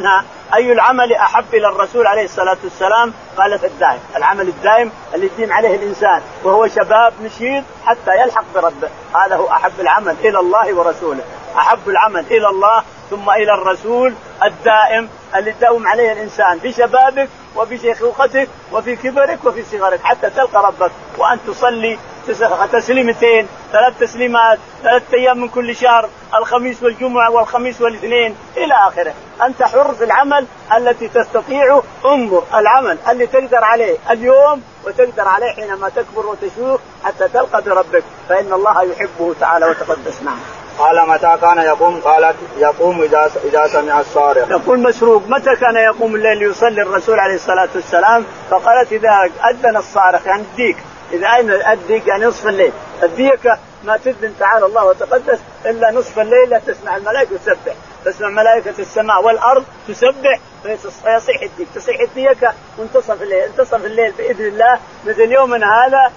أي العمل أحب إلى الرسول عليه الصلاة والسلام؟ قال في الدائم، العمل الدائم اللي يديم عليه الإنسان وهو شباب نشيط حتى يلحق بربه، هذا هو أحب العمل إلى الله ورسوله. أحب العمل إلى الله ثم إلى الرسول الدائم اللي تداوم عليه الإنسان في شبابك وفي شيخوختك وفي كبرك وفي صغرك حتى تلقى ربك، وأن تصلي تسليمتين ثلاث تسليمات ثلاث أيام من كل شهر، الخميس والجمعة والخميس والاثنين إلى آخره. أنت حر في العمل التي تستطيع. انظر العمل اللي تقدر عليه اليوم وتقدر عليه حينما تكبر وتشوف حتى تلقى بربك، فإن الله يحبه تعالى وتقدس. نعم. قال متى كان يقوم؟ قالت يقوم إذا إذا سمع الصارخ. يقول مسروق متى كان يقوم الليل يصلي الرسول عليه الصلاة والسلام؟ فقالت إذا أذن الصارخ، يعني الديك، إذا أين الديك يعني نصف الليل. الديكة ما تذن تعالى الله وتقدس إلا نصف الليل، لا تسمع الملائكة تسبح، تسمع ملائكة السماء والأرض تسبح فيصيح الديك، تصيح الديكة منتصف الليل. انتصف الليل بإذن الله مثل يومنا هذا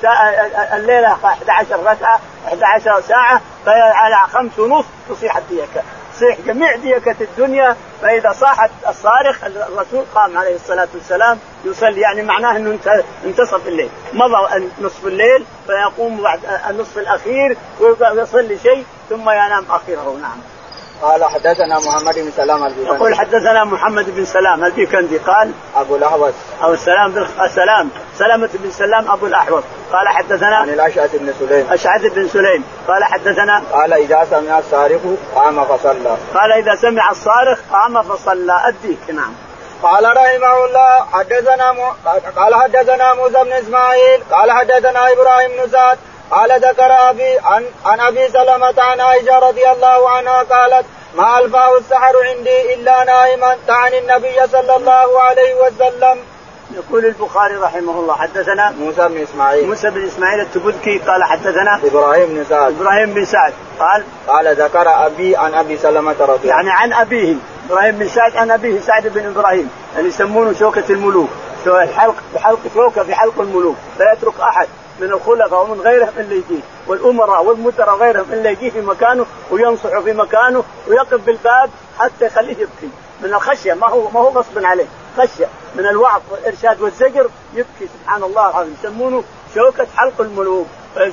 الليلة أحد عشر ركعة أحد عشر ساعة، فعلى خمس ونصف تصيح الديكة، تصيح جميع ديكة الدنيا. فإذا صاحت الصارخ الرسول قام عليه الصلاة والسلام يصلي، يعني معناه أنه انتصف الليل، مضى نصف الليل فيقوم بعد النصف الأخير ويصلي شيء ثم ينام آخره. نعم. قال حدثنا محمد بن سلام البيكندي. يقول حدثنا محمد بن سلام البيكندي قال أبو الأحوص أو السلام بن سلام سلامة بن سلام أبو الأحوص قال حدثنا عن الأشعث بن سليم أشعث بن سليم قال حدثنا قال إذا سمع الصارخ قام فصلى. قال إذا سمع الصارخ قام فصلى الديك. نعم. قال رحمه الله حدثنا م... قال حدثنا موسى بن إسماعيل قال حدثنا إبراهيم بن سعد قال ذكر أبي عن عن أبي سلمة عن عائشة رضي الله عنها قالت ما ألفاه السحر عندي إلا نائما، تعني النبي صلى الله عليه وسلم. يقول البخاري رحمه الله حدثنا موسى بن إسماعيل موسى بن إسماعيل التبذكي قال حدثنا إبراهيم بن سعد إبراهيم بن سعد قال قال ذكر أبي عن أبي سلمة رضي يعني عن أبيه إبراهيم بن سعد عن أبيه سعد بن إبراهيم اللي يسمونه شوكة الملوك، حلق بحلق شوكة في حلق الملوك، لا يترك أحد من الخلفاء ومن غيرهم إلا يجيه، والأمراء والمدراء غيرهم إلا يجيه في مكانه وينصح في مكانه ويقف بالباب حتى يخليه يبكي من الخشية، ما هو ما هو غصب عليه، خشية من الوعظ والإرشاد والزجر يبكي. سبحان الله العظيم. يسمونه شوكة حلق الملوك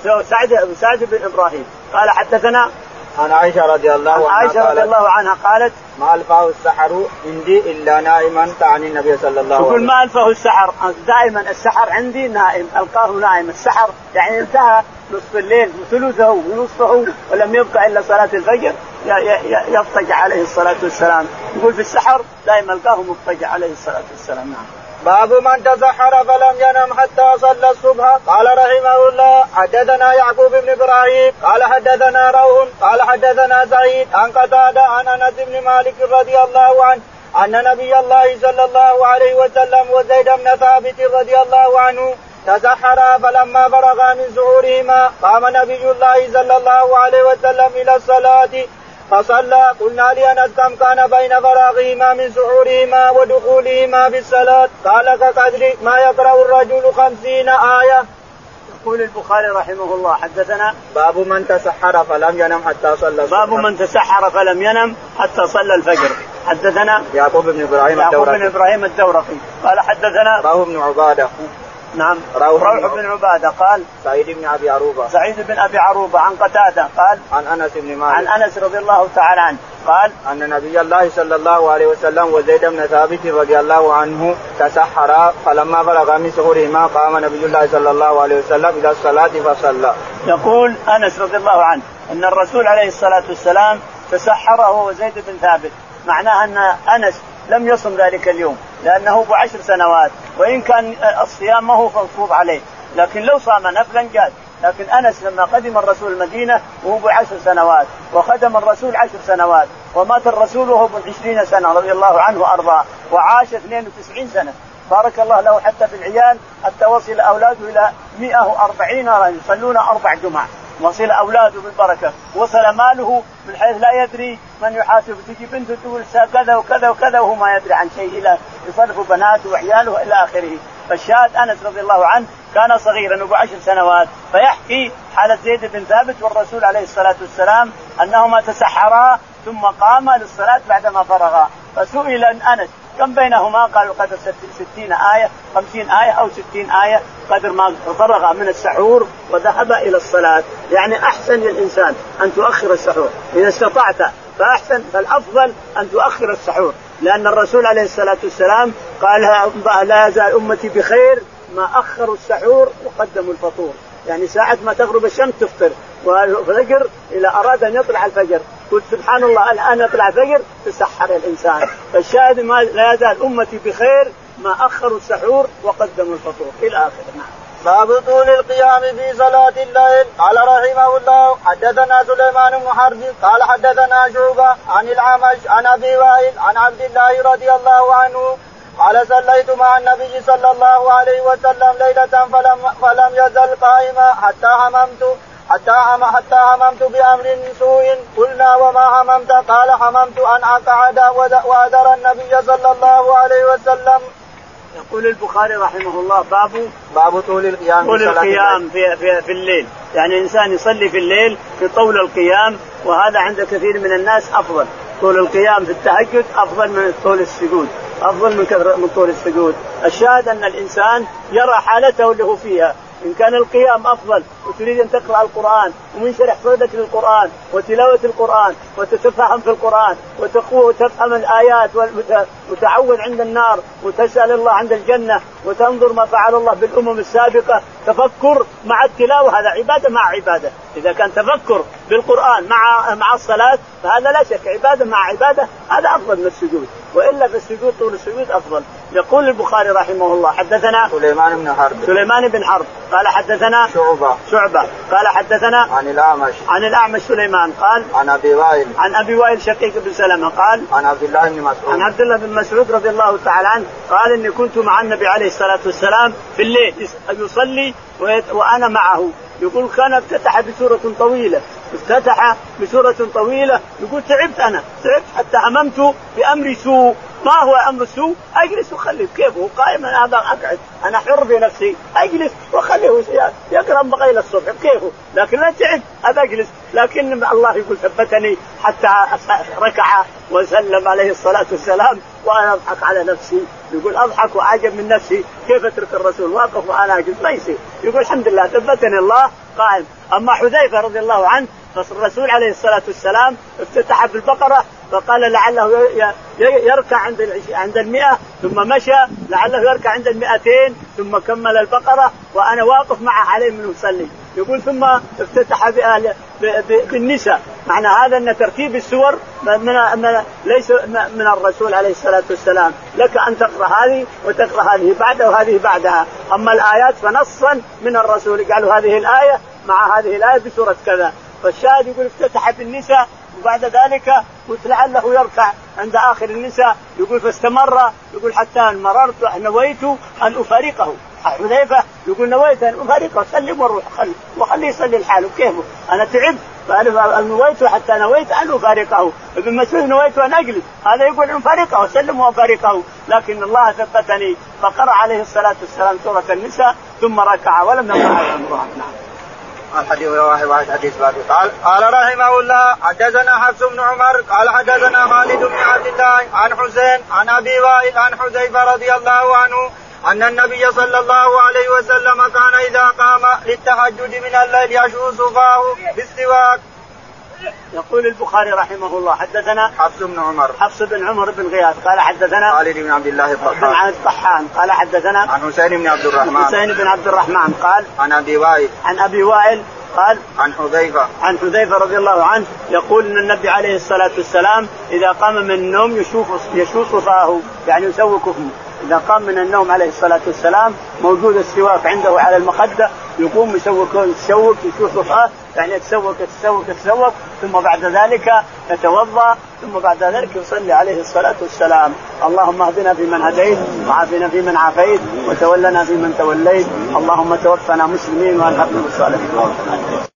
سعد سعد بن إبراهيم. قال حدثنا عن عائشة رضي الله عنها عائشة رضي الله عنها قالت ما ألفاه السحر عندي إلا نائما، تعني النبي صلى الله عليه وسلم. يقول ما ألفاه السحر، دائما السحر عندي نائم، ألقاه نائم. السحر يعني انتهى نصف الليل ثلثه ونصفه ولم يبقى إلا صلاة الفجر يضطجع عليه الصلاة والسلام. يقول في السحر دائما ألقاه مضطجع عليه الصلاة والسلام. نعم. باب من تسحر فلم ينم حتى صلى الصبح. قال رحمه الله حدثنا يعقوب بن إبراهيم قال حدثنا روح قال حدثنا سعيد عن قتادة عن أنس بن مالك رضي الله عنه أن نبي الله صلى الله عليه وسلم وزيد بن ثابت رضي الله عنه تسحرا، فلما فرغا من سحورهما قام نبي الله صلى الله عليه وسلم إلى الصلاة فصلى. قلنا لأنس كم كان بين فراغهما من سحورهما ودخولهما بالصلاة؟ قال كقدر ما يقرأ الرجل خمسين آية. يقول البخاري رحمه الله حدثنا باب من تسحر فلم ينم حتى صلى الفجر. باب من تسحر فلم ينم حتى صلى الفجر. حدثنا يعقوب بن إبراهيم يعقوب بن إبراهيم الدورقي قال حدثنا روح بن عبادة نعم روح, روح بن عبادة قال سعيد بن أبي عروبة سعيد بن أبي عروبة عن قتادة قال عن أنس بن مالك عن أنس رضي الله تعالى عنه قال أن نبي الله صلى الله عليه وسلم وزيد بن ثابت رضي الله عنه تسحرا، فلما بلغ من سحورهما قام نبي الله صلى الله عليه وسلم إلى الصلاة فصلى. يقول أنس رضي الله عنه أن الرسول عليه الصلاة والسلام تسحر هو وزيد بن ثابت، معناه أن أنس لم يصم ذلك اليوم لأنه بعشر سنوات، وإن كان الصيام ما هو مفروض عليه، لكن لو صام نفلا جاز. لكن أنس لما قدم الرسول المدينة وهو بعشر سنوات وخدم الرسول عشر سنوات ومات الرسول وهو بعشرين سنة رضي الله عنه وأرضاه وعاش اثنين وتسعين سنة، بارك الله له حتى في العيال حتى وصل أولاده إلى مئة وأربعين يصلون أربع جمعة، وصل أولاده بالبركة، وصل ماله من حيث لا يدري من يحاسب، تجي بنته تقول كذا وكذا وكذا وهو ما يدري عن شيء، إلى يصرف بناته وعياله إلى آخره. فالشاهد أنس رضي الله عنه كان صغيرا وبعشر سنوات، فيحكي حالة زيد بن ثابت والرسول عليه الصلاة والسلام أنهما تسحرا ثم قاما للصلاة بعدما فرغا، فسئل أنس كم بينهما؟ قالوا قدر ستين آية خمسين آية أو ستين آية، قدر ما فرغ من السحور وذهب إلى الصلاة. يعني أحسن للإنسان أن تؤخر السحور إذا استطعت، فأحسن فالأفضل أن تؤخر السحور، لأن الرسول عليه الصلاة والسلام قال لا يزال أمتي بخير ما أخروا السحور وقدموا الفطور. يعني ساعة ما تغرب الشمس تفطر، والفجر إذا أراد أن يطلع الفجر قلت سبحان الله الآن يطلع الفجر تسحر الإنسان. فالشاهد ما لا يزال أمتي بخير ما أخروا السحور وقدموا الفطور إلى آخره. نعم. باب طول القيام في صلاة الليل. قال رحمه الله حدثنا سليمان بن حرب قال حدثنا شعبة عن الأعمش عن أبي وائل عن عبد الله رضي الله عنه قال صليت مع النبي صلى الله عليه وسلم ليلة فلم, فلم يزل قائما حتى هممت حتى حتى هممت بأمر سوء. قلنا وما هممت؟ قال هممت أن أقعد وأدر النبي صلى الله عليه وسلم. يقول البخاري رحمه الله باب باب طول القيام, طول القيام في, في, في الليل. يعني إنسان يصلي في الليل في طول القيام، وهذا عند كثير من الناس أفضل. طول القيام في التهجد أفضل من طول السجود، أفضل من كثر من طول السجود. الشاهد أن الإنسان يرى حالته اللي هو فيها. إن كان القيام أفضل وتريد أن تقرأ القرآن ومنشرح صدرك للقرآن وتلاوة القرآن وتتفهم في القرآن وتقوى وتفهم الآيات وتعود عند النار وتسأل الله عند الجنة وتنظر ما فعل الله بالأمم السابقة، تفكر مع التلاوة هذا عبادة مع عبادة. إذا كان تفكر بالقرآن مع مع الصلاة فهذا لا شك عبادة مع عبادة، هذا أفضل من السجود. وإلا في السجود طول السجود أفضل. يقول البخاري رحمه الله حدثنا سليمان بن حرب سليمان بن حرب قال حدثنا شعبة شعبة قال حدثنا عن الأعمش عن الأعمش سليمان قال عن أبي وائل عن أبي وائل شقيق بن سلمة قال عن عبد الله بن مسعود عن عبد الله بن مسعود رضي الله تعالى عنه قال إني كنت مع النبي عليه الصلاة والسلام في الليل يصلي وأنا معه. يقول كان افتتح بسورة طويلة افتتح بسورة طويلة يقول تعبت أنا تعبت حتى هممت بأمر سوء. ما هو أمر سوء؟ أجلس وخليه كيفه قائما، هذا أقعد أنا حر بنفسي أجلس وخليه يقرأ بغير الصبح كيفه، لكن لا تعب هذا أجلس. لكن الله يقول ثبتني حتى ركع وسلم عليه الصلاة والسلام وأنا أضحك على نفسي. يقول أضحك وأعجب من نفسي كيف أترك الرسول واقف وأنا أجلس ما يصير. يقول الحمد لله ثبتني الله قائم. أما حذيفة رضي الله عنه فالرسول عليه الصلاة والسلام افتتح بالبقرة فقال لعله يركع عند عند المئة ثم مشى لعله يركع عند المئتين ثم كمل البقرة وأنا واقف معه عليه من يصلي. يقول ثم افتتح بالنساء. معنى هذا أن ترتيب السور من ليس من الرسول عليه الصلاة والسلام، لك أن تقرأ هذه وتقرأ هذه بعدها وهذه بعدها. أما الآيات فنصا من الرسول قالوا هذه الآية مع هذه الآية بسورة كذا. فالشاهد يقول افتتح بالنساء وبعد ذلك قلت لعله يركع عند آخر النساء. يقول فاستمر يقول حتى مررت نويت أن أفارقه. حذيفة يقول نويت أن أفارقه سلم وروح خلي وخليه يصلي الحال كيفه أنا تعب فأنا نويت حتى نويت أن أفارقه. ابن مسعود نويت أن أجلس هذا يقول أن أفارقه سلم وأفارقه. لكن الله ثبتني فقرأ عليه الصلاة والسلام سورة النساء ثم ركع ولم يقع الأمر. الحديث واحد واحد حديث بعد قال قال رحمه الله حدثنا حفص بن عمر قال حدثنا خالد بن عبد الله عن حسين عن أبي وائل عن حذيفة رضي الله عنه أن النبي صلى الله عليه وسلم كان إذا قام للتهجد من الليل يشوص فاه بالسواك. يقول البخاري رحمه الله حدثنا حفص بن عمر حفص بن عمر بن غياث قال حدثنا خالد بن عبد الله الطحان الطحان قال حدثنا عن حسين بن عبد الرحمن حسين بن عبد الرحمن قال عن أبي وائل عن أبي وائل قال عن حذيفة عن حذيفة رضي الله عنه يقول ان النبي عليه الصلاة والسلام إذا قام من النوم يشوف يشوص فاه يعني يسوق فمه. إذا قام من النوم عليه الصلاة والسلام موجود السواك عنده على المخدة يقوم يسوق يسوق يشوص فاه يعني يتسوق يتسوق يتسوق ثم بعد ذلك يتوضأ ثم بعد ذلك يصلي عليه الصلاة والسلام. اللهم اهدنا فيمن هديت وعافنا فيمن عافيت وتولنا فيمن توليت. اللهم توفنا مسلمين والحقنا بالصالحين.